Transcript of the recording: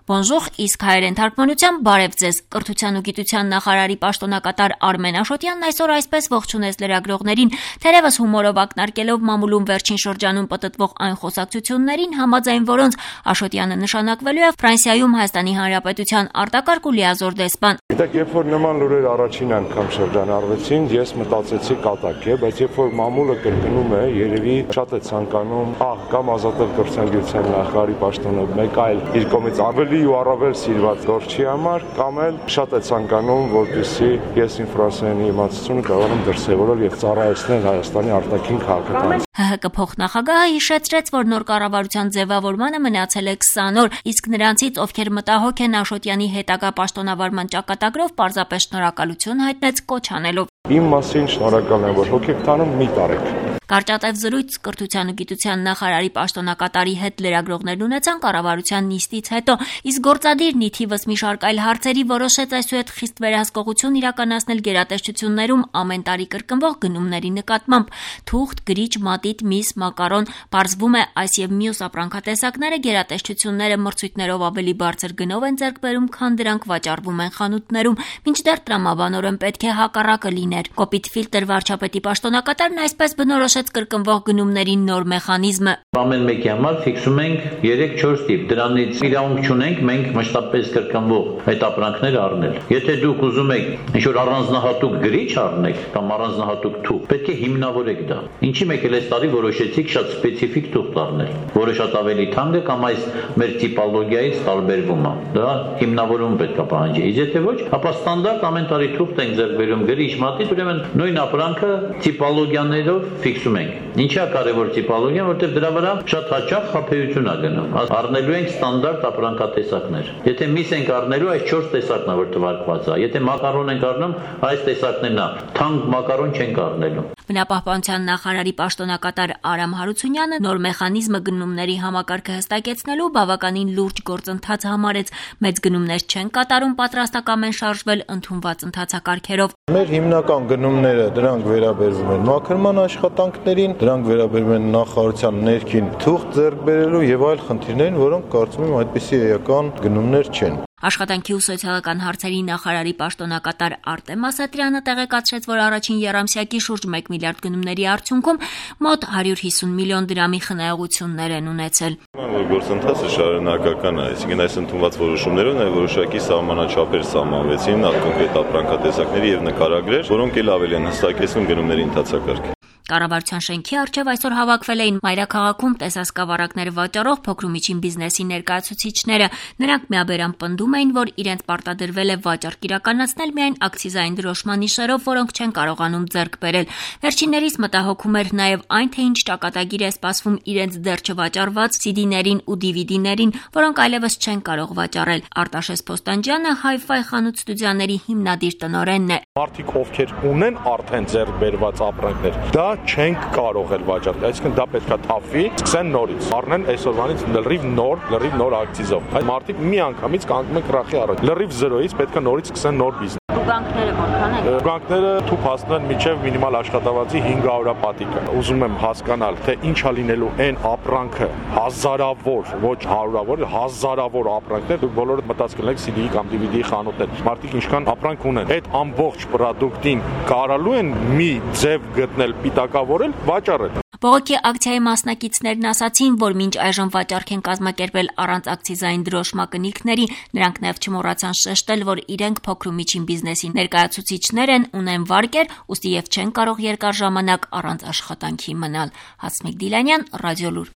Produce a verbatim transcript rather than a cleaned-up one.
Բոնժուր, իսկ հայերեն թարգմանությամբ բարև ձեզ։ Կրթության ու գիտության նախարարի պաշտոնակատար Արմեն Աշոտյանն այսօր այսպես ողջունեց լրագրողներին, թերևս հումորով ակնարկելով մամուլում վերջին շրջանում պտտվող այն խոսակցություններին, համաձայն որոնց Աշոտյանը նշանակվելու է Ֆրանսիայում Հայաստանի Հանրապետության արտակարգ ու լիազոր դեսպան։ Գիտեք, երբ որ նման լուրեր առաջին անգամ շրջանառվեցին, ես մտածեցի կատակ է, բայց երբ որ մամուլը կրկնում է, երևի շատ է ցանկանում, ահ, կամ ազատել կրթության գիտության նախարարի պաշտոնը մեկ այլ իր կողմից ավելի ու առավել սիրված գործի համար, կամ էլ շատ է ցանկանում, որպեսզի ես իմ ֆրանսերենի իմացությունը կարողանամ դրսևորել եւ ծառայեցնել Հայաստանի արտաքին քաղաքականությանը։ ՀՀԿ փոխնախագահը հիշեցրեց, որ նոր կառավարության ձևավորմանը մնացել է քսան օր, իսկ նրանցից, ովքեր մտահոգ են Աշոտյանի հետագա պաշտոնավարման ճակատագրով, պարզապես շնորհակալություն հայտնեց կոչ անելով։ Իմ մասին շնորհակալ եմ, որ հոգ տանում մի տարեք։ Կարճատև զրույց կրթության ու գիտության նախարարի պաշտոնակատարի հետ լրագրողներն ունեցան կառավարության նիստից հետո, իսկ գործադիրն ի թիվս մի շարք այլ հարցերի որոշեց այսուհետ խիստ վերահսկողություն իրականացնել գերատեսչություններում ամեն տարի կրկնվող գնումների նկատմամբ։ Թուղթ, գրիչ, մատիտ, միս, մակարոն, պարզվում է այս եւ մյուս ապրանքատեսակները գերատեսչությունները մրցույթներով ավելի բարձր գնով են ձեռք բերում, քան դրանք վաճառվում են խանութներում, մինչդեռ տրամաբանորեն պետք է հակառակը լիներ։ Կոպիտ ֆիլտր վարչապետի պաշտոնակատարն այսպես բնորոշեց կրկնվող գնումների նոր մեխանիզմը։ Ամեն մեկի համար ֆիքսում ենք երեք-չորս տիպ, դրանից իրավունք չունենք մենք մշտապես կրկնվող այդ ապրանքները առնել։ Եթե դուք ուզում եք ինչ-որ առանձնահատուկ գրիչ առնեք կամ առանձնահատուկ թուղթ, պետք է հիմնավորեք դա։ Ինչի մեկ էլ այս տարի որոշեցիք շատ սպეციფიկ թուղթ առնել, որը շատ ավելի թանկ է կամ այս մեր տիպոլոգիայից տարբերվում է։ Դա հիմնավորում պետք է պահանջի։ Իսկ եթե ոչ, ապա ստանդարտ ամեն տարի թուղթ ենք ձեռք բերում գրիչ, մատիտ, ուրեմն նույն ապրանքը տիպոլոգիաներով ֆիքսում ենք։ Ինչի՞ է կարևոր տիպոլոգիան, որտեղ դրա վրա շատ հաճախ խաբեություն է գնում։ Առնելու ենք ստանդարտ ապրանքատեսակներ։ Եթե միս ենք առնելու, այս չորս տեսակն է, որ թվարկված է։ Եթե մակարոն ենք առնում, այս տեսակներն է։ Թանկ մակարոն չենք առնելու։ Բնապահպանության նախարարի պաշտոնակատար Արամ Հարությունյանը նոր մեխանիզմը գնումների համակարգը հստակեցնելու բավականին լուրջ գործընթաց համարեց։ Մեծ գնումներ չեն կատարում, պատրաստական են շարժվել ընդունված ընթացակարգերով։ Մեր հիմնական գնումները դրանք վերաբերվում են մաքրման աշխատանքներին, դրանք վերաբերվում են նախարարության ներքին թուղթ ձեռք բերելու եւ այլ խնդիրներին, որոնք կարծում եմ այդպիսի էական գնումներ չեն։ Աշխատանքի ու սոցիալական հարցերի նախարարի պաշտոնակատար Արտեմ Ասատրյանը տեղեկացրեց, որ առաջին եռամսյակի շուրջ մեկ միլիարդ գնումների արդյունքում մոտ հարյուր հիսուն միլիոն դրամի խնայողություններ են ունեցել։ Որ գործընթացը շարունակական է, այսինքն այս ընդունված որոշումներով նաև որոշակի սահմանաչափեր սահմանվեցին կոնկրետ ապրանքատեսակների եւ նկարագրեր, որոնք էլ ավելի են հստակեցնում գնումների ընթացակարգը։ Կառավարության շենքի առջև այսօր հավաքվել էին մայրաքաղաքում տեսասկավառակներ վաճառող փոքր ու միջին բիզնեսի ներկայացուցիչները։ Նրանք միաբերան պնդում էին, որ իրենց պարտադրվել է վաճառք իրականացնել միայն ակցիզային դրոշման նիշերով, որոնք չեն կարողանում ձեռք բերել։ Վերջիններիս մտահոգում էր նաև այն, թե ինչ ճակատագիր է սպասվում իրենց դեռ չվաճառված սի-դիներին ու դի վի դիներին, որոնք այլևս չեն կարող վաճառել։ Արտաշես Փոստանջյանը Hi-Fi խանութ ստուդիաների հիմնադիր տնօրենն է։ Մարդիկ, ովքեր ունեն արդեն ձեռք բերված ապրանքներ, դա չենք կարող էլ վաճառել, այսինքն դա պետքա թափվի, սկսեն նորից, առնեն այսօրվանից լրիվ նոր, լրիվ նոր ակցիզով։ Այդ մարդիկ մի անգամից կանգնում են крախի առաջ։ Լրիվ զրոյից պետքա նորից սկսեն նոր բիզնես։ Ուղանքները որքան են։ Ուղանքները թուփ հասնեն մինչև մինիմալ աշխատավարձի հինգ հարյուր պատիկը։ Ուզում եմ հասկանալ, թե ինչ է լինելու այն ապրանքը, հազարավոր, ոչ հարյուրավոր, հազարավոր ապրանքներ, դուք բոլորը մտածում կլինեք սի դի կամ դի վի դի խանութներ։ Մարդիկ ինչքան ապրանք ունեն, այդ ամբողջ պրոդուկտին կարալու են մի ձև գտնել, պիտակավորել, վաճառել։ Բողոքի ակցիայի մասնակիցներն ասացին, որ մինչ այժմ վաճառք են կազմակերպել առանց ակցիզային դրոշմակնիքների, նրանք նաև չմոռացան շեշտել, որ իրենք փոքր ու միջին բիզնեսի ներկայացուցիչներ են, ունեն վարկեր, ուստի եւ չեն կարող երկար ժամանակ առանց աշխատանքի մնալ։ Հասմիկ Դիլանյան, Ռադիոլուր։